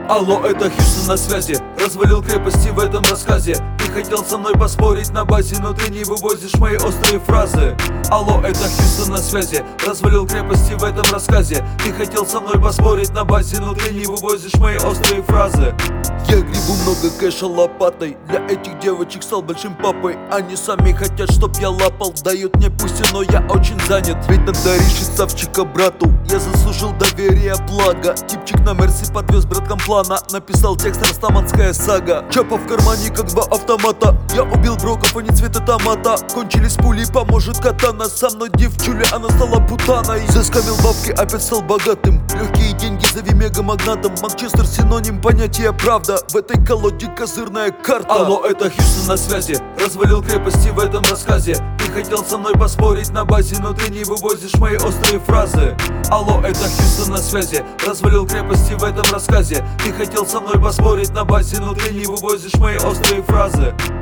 Алло, это Хьюстон на связи. Развалил крепости в этом рассказе. Ты хотел со мной поспорить на базе, но ты не вывозишь мои острые фразы. Алло, это Хьюстон на связи. Развалил крепости в этом рассказе. Ты хотел со мной поспорить на базе, но ты не вывозишь мои острые фразы. Я гребу много кэша лопатой. Для этих девочек стал большим папой. Они сами хотят, чтоб я лапал. Дают мне пусть, но я очень занят. Ведь надо решить ставчика брату. Я заслужил доверие, благо. Типчик на Мерси подвез браткам плана. Написал текст растаманская сага. Чапа в кармане, как два автомата. Я убил броков, а не цвета томата. Кончились пули, поможет катана. Со мной девчуля, она стала путаной. Заскамил бабки, опять стал богатым. Легкие деньги, зови мега-магнатом. Манчестер синоним понятия правда. В этой колоде козырная карта. Алло, это Хьюстон на связи. Развалил крепости в этом рассказе. Ты хотел со мной поспорить на базе, но ты не вывозишь мои острые фразы. Алло, это Хьюстон на связи. Развалил крепости в этом рассказе. Ты хотел со мной поспорить на базе, но ты не вывозишь мои острые фразы.